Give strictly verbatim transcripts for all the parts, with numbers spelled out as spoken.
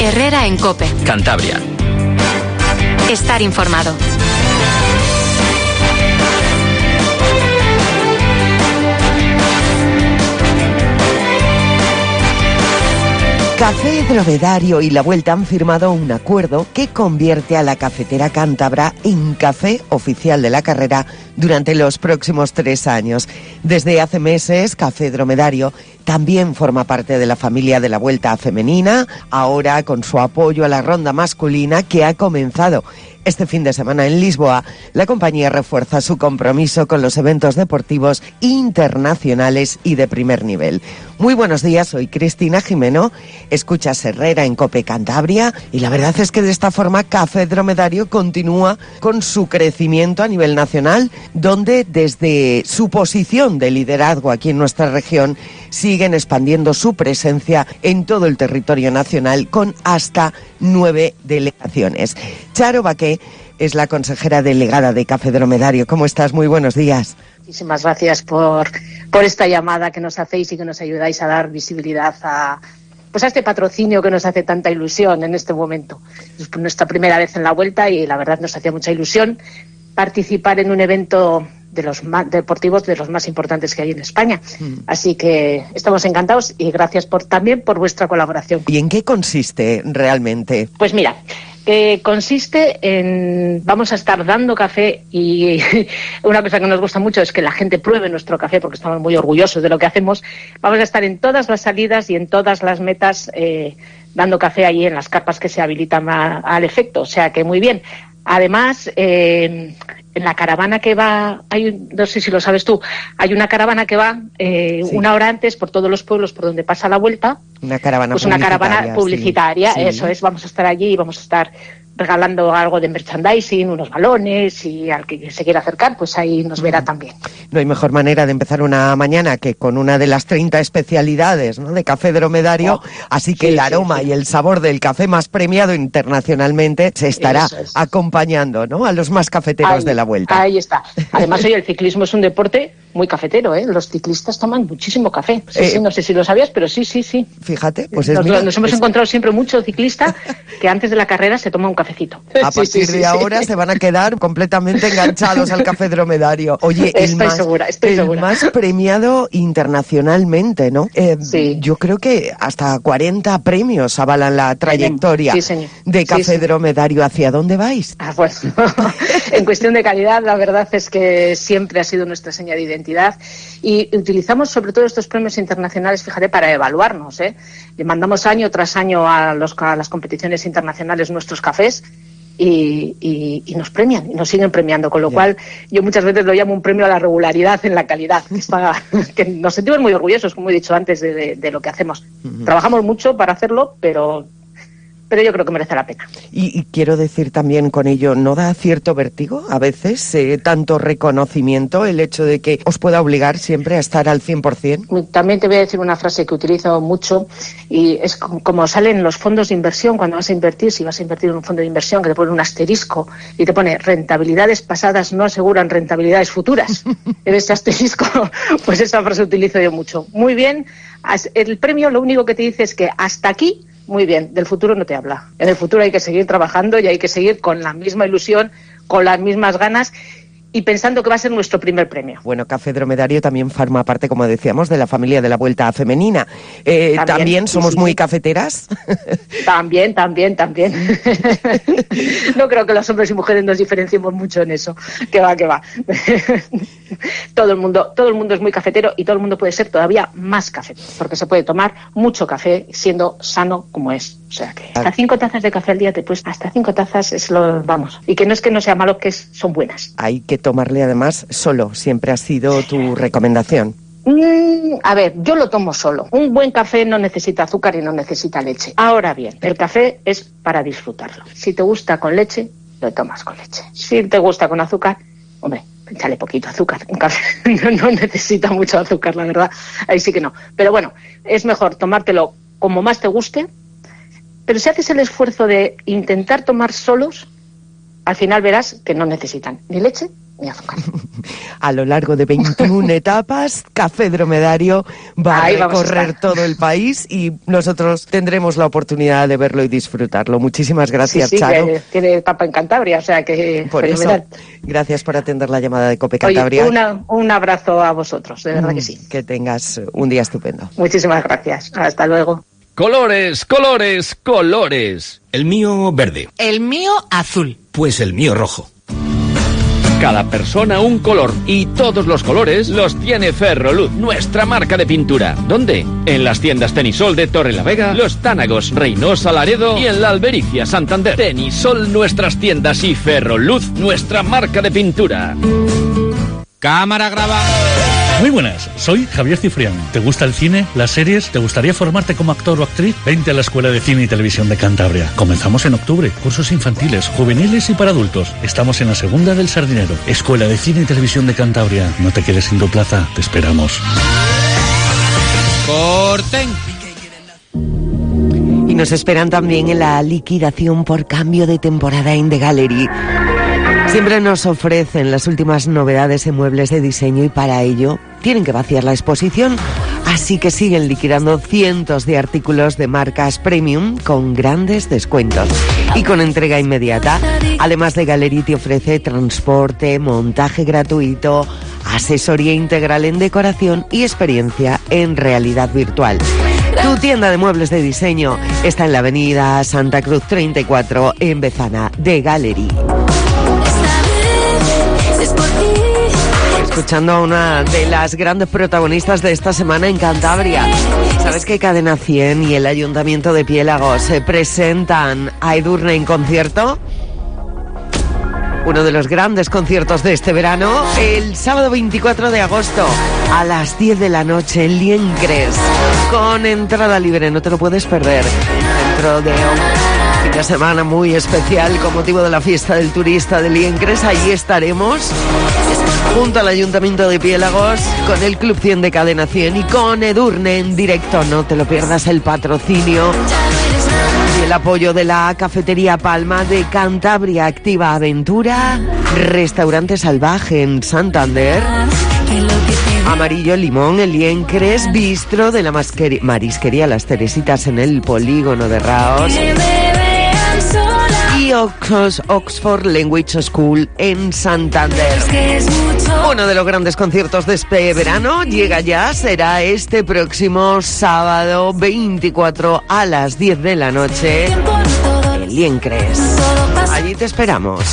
Herrera en COPE. Cantabria. Estar informado. Café Dromedario y La Vuelta han firmado un acuerdo que convierte a la cafetera cántabra en café oficial de la carrera durante los próximos tres años. Desde hace meses, Café Dromedario también forma parte de la familia de La Vuelta femenina, ahora con su apoyo a la ronda masculina que ha comenzado este fin de semana en Lisboa. La compañía refuerza su compromiso con los eventos deportivos internacionales y de primer nivel. Muy buenos días, soy Cristina Jimeno, escuchas Herrera en COPE Cantabria y la verdad es que de esta forma Café Dromedario continúa con su crecimiento a nivel nacional, donde desde su posición de liderazgo aquí en nuestra región siguen expandiendo su presencia en todo el territorio nacional con hasta nueve delegaciones. Charo Baqué es la consejera delegada de Café Dromedario. ¿Cómo estás? Muy buenos días. Muchísimas gracias por, por esta llamada que nos hacéis y que nos ayudáis a dar visibilidad a, pues a este patrocinio que nos hace tanta ilusión en este momento. Es nuestra primera vez en la Vuelta y la verdad nos hacía mucha ilusión participar en un evento de los más deportivos de los más importantes que hay en España. Mm. Así que estamos encantados y gracias por también por vuestra colaboración. ¿Y en qué consiste realmente? Pues mira, que consiste en, vamos a estar dando café y una cosa que nos gusta mucho es que la gente pruebe nuestro café porque estamos muy orgullosos de lo que hacemos. Vamos a estar en todas las salidas y en todas las metas eh, dando café ahí en las carpas que se habilitan a, al efecto, o sea que muy bien. Además, eh, en la caravana que va, hay, no sé si lo sabes tú, hay una caravana que va eh, sí. una hora antes por todos los pueblos por donde pasa la Vuelta. Una caravana pues publicitaria. Una caravana publicitaria, sí. Eso es, vamos a estar allí y vamos a estar regalando algo de merchandising, unos balones y al que se quiera acercar, pues ahí nos verá también. No hay mejor manera de empezar una mañana que con una de las treinta especialidades, ¿no?, de Café Dromedario, oh, así que sí, el aroma sí, sí. y el sabor del café más premiado internacionalmente se estará es. acompañando, ¿no?, a los más cafeteros ahí, de la Vuelta. Ahí está. Además, hoy el ciclismo es un deporte muy cafetero, ¿eh? Los ciclistas toman muchísimo café. Sí, eh, sí, no sé si lo sabías, pero sí, sí, sí. Fíjate, pues es Nos, mira, nos hemos es... encontrado siempre mucho ciclista que antes de la carrera se toma un cafecito. A partir sí, sí, de sí, ahora sí. se van a quedar completamente enganchados al Café Dromedario. Oye, el, estoy más, segura, estoy el segura. más premiado internacionalmente, ¿no? Eh, sí. Yo creo que hasta cuarenta premios avalan la trayectoria sí, de Café sí, sí. Dromedario. ¿Hacia dónde vais? Ah, pues, en cuestión de calidad, la verdad es que siempre ha sido nuestra seña de identidad y utilizamos sobre todo estos premios internacionales, fíjate, para evaluarnos, ¿eh? Le mandamos año tras año a, los, a las competiciones internacionales nuestros cafés y, y, y nos premian, y nos siguen premiando, con lo yeah. cual yo muchas veces lo llamo un premio a la regularidad en la calidad, que, está, que nos sentimos muy orgullosos, como he dicho antes, de, de, de lo que hacemos. Uh-huh. Trabajamos mucho para hacerlo, pero... pero yo creo que merece la pena. Y, y quiero decir también con ello, ¿no da cierto vértigo a veces eh, tanto reconocimiento, el hecho de que os pueda obligar siempre a estar al cien por ciento? También te voy a decir una frase que utilizo mucho y es como, como salen los fondos de inversión cuando vas a invertir, si vas a invertir en un fondo de inversión que te pone un asterisco y te pone rentabilidades pasadas no aseguran rentabilidades futuras. En este asterisco, pues esa frase utilizo yo mucho. Muy bien, el premio lo único que te dice es que hasta aquí muy bien, del futuro no te habla. En el futuro hay que seguir trabajando y hay que seguir con la misma ilusión, con las mismas ganas y pensando que va a ser nuestro primer premio. Bueno, Café Dromedario también forma parte, como decíamos, de la familia de la Vuelta femenina. Eh, ¿También, ¿También somos sí, sí, muy sí. cafeteras? También, también, también. No creo que los hombres y mujeres nos diferenciemos mucho en eso. Que va, que va. Todo el mundo, todo el mundo es muy cafetero y todo el mundo puede ser todavía más cafetero, porque se puede tomar mucho café siendo sano como es. O sea que hasta cinco tazas de café al día te puedes, hasta cinco tazas es lo, vamos. Y que no es que no sea malo, que es, son buenas. Hay que tomarle además solo, siempre ha sido tu recomendación. Mm, a ver, yo lo tomo solo. Un buen café no necesita azúcar y no necesita leche. Ahora bien, el café es para disfrutarlo. Si te gusta con leche, lo tomas con leche. Si te gusta con azúcar, hombre, échale poquito azúcar. Un café no, no necesita mucho azúcar, la verdad. Ahí sí que no. Pero bueno, es mejor tomártelo como más te guste. Pero si haces el esfuerzo de intentar tomar solos, al final verás que no necesitan ni leche ni azúcar. A lo largo de veintiuna etapas, Café Dromedario va Ahí a recorrer a todo el país y nosotros tendremos la oportunidad de verlo y disfrutarlo. Muchísimas gracias, sí, sí, Charo. Que tiene etapa en Cantabria, o sea que por fenomenal. Eso, gracias por atender la llamada de COPE Cantabria. Oye, una, un abrazo a vosotros, de verdad mm, que sí. Que tengas un día estupendo. Muchísimas gracias. Hasta luego. Colores, colores, colores. El mío verde. El mío azul. Pues el mío rojo. Cada persona un color y todos los colores los tiene Ferroluz, nuestra marca de pintura. ¿Dónde? En las tiendas Tenisol de Torrelavega, Los Tánagos, Reynosa, Laredo y en la Albericia, Santander. Tenisol, nuestras tiendas y Ferroluz, nuestra marca de pintura. Cámara, graba. Muy buenas, soy Javier Cifrián. ¿Te gusta el cine, las series? ¿Te gustaría formarte como actor o actriz? Vente a la Escuela de Cine y Televisión de Cantabria. Comenzamos en octubre. Cursos infantiles, juveniles y para adultos. Estamos en la segunda del Sardinero. Escuela de Cine y Televisión de Cantabria. No te quedes sin tu plaza. Te esperamos. ¡Corten! Y nos esperan también en la liquidación por cambio de temporada en The Gallery. Siempre nos ofrecen las últimas novedades en muebles de diseño y para ello tienen que vaciar la exposición, así que siguen liquidando cientos de artículos de marcas premium con grandes descuentos y con entrega inmediata. Además, de Gallery te ofrece transporte, montaje gratuito, asesoría integral en decoración y experiencia en realidad virtual. Tu tienda de muebles de diseño está en la avenida Santa Cruz treinta y cuatro en Bezana. The Gallery. Escuchando a una de las grandes protagonistas de esta semana en Cantabria. ¿Sabes que Cadena cien y el Ayuntamiento de Piélagos se presentan a Edurne en concierto? Uno de los grandes conciertos de este verano, el sábado veinticuatro de agosto, a las diez de la noche en Liencres, con entrada libre, no te lo puedes perder. Dentro de un fin de semana muy especial con motivo de la fiesta del turista de Liencres, allí estaremos junto al Ayuntamiento de Piélagos, con el Club cien de Cadena cien y con Edurne en directo. No te lo pierdas, el patrocinio y el apoyo de la Cafetería Palma, de Cantabria Activa Aventura, Restaurante Salvaje en Santander, Amarillo Limón en Liencres, Bistro de la Masqueri- Marisquería Las Teresitas en el Polígono de Raos y Ox- Oxford Language School en Santander. Uno de los grandes conciertos de este verano llega ya, será este próximo sábado veinticuatro a las diez de la noche en Liencres. Allí te esperamos.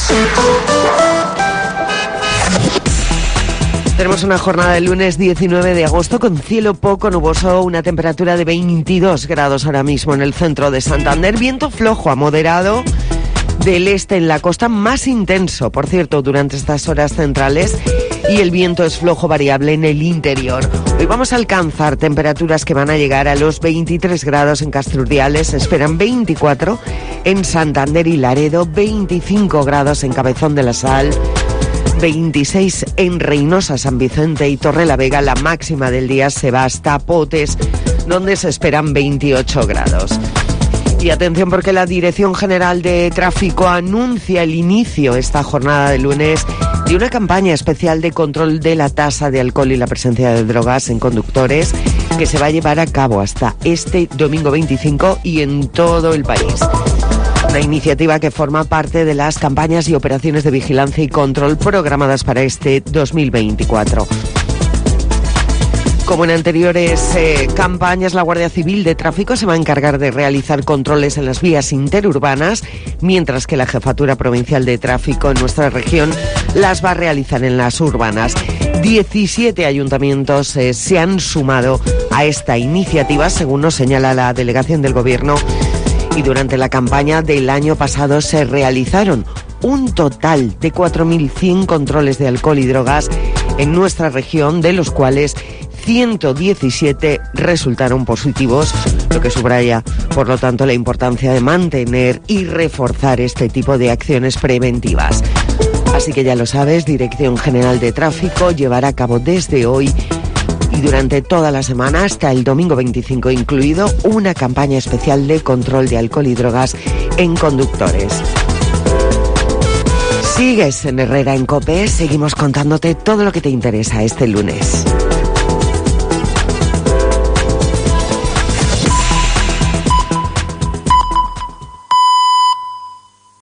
Tenemos una jornada del lunes diecinueve de agosto con cielo poco nuboso, una temperatura de veintidós grados ahora mismo en el centro de Santander, viento flojo a moderado del este en la costa, más intenso, por cierto, durante estas horas centrales, y el viento es flojo variable en el interior. Hoy vamos a alcanzar temperaturas que van a llegar a los veintitrés grados en Castrurdiales, se esperan veinticuatro en Santander y Laredo, veinticinco grados en Cabezón de la Sal, veintiséis en Reynosa, San Vicente y Torrelavega. La máxima del día se va hasta Potes, donde se esperan veintiocho grados. Y atención, porque la Dirección General de Tráfico anuncia el inicio esta jornada de lunes de una campaña especial de control de la tasa de alcohol y la presencia de drogas en conductores que se va a llevar a cabo hasta este domingo veinticinco y en todo el país. Una iniciativa que forma parte de las campañas y operaciones de vigilancia y control programadas para este dos mil veinticuatro. Como en anteriores eh, campañas, la Guardia Civil de Tráfico se va a encargar de realizar controles en las vías interurbanas, mientras que la Jefatura Provincial de Tráfico en nuestra región las va a realizar en las urbanas. diecisiete ayuntamientos eh, se han sumado a esta iniciativa, según nos señala la delegación del Gobierno, y durante la campaña del año pasado se realizaron un total de cuatro mil cien controles de alcohol y drogas en nuestra región, de los cuales ciento diecisiete resultaron positivos, lo que subraya, por lo tanto, la importancia de mantener y reforzar este tipo de acciones preventivas. Así que ya lo sabes, Dirección General de Tráfico llevará a cabo desde hoy y durante toda la semana hasta el domingo veinticinco incluido una campaña especial de control de alcohol y drogas en conductores. Sigues en Herrera en COPE, seguimos contándote todo lo que te interesa este lunes.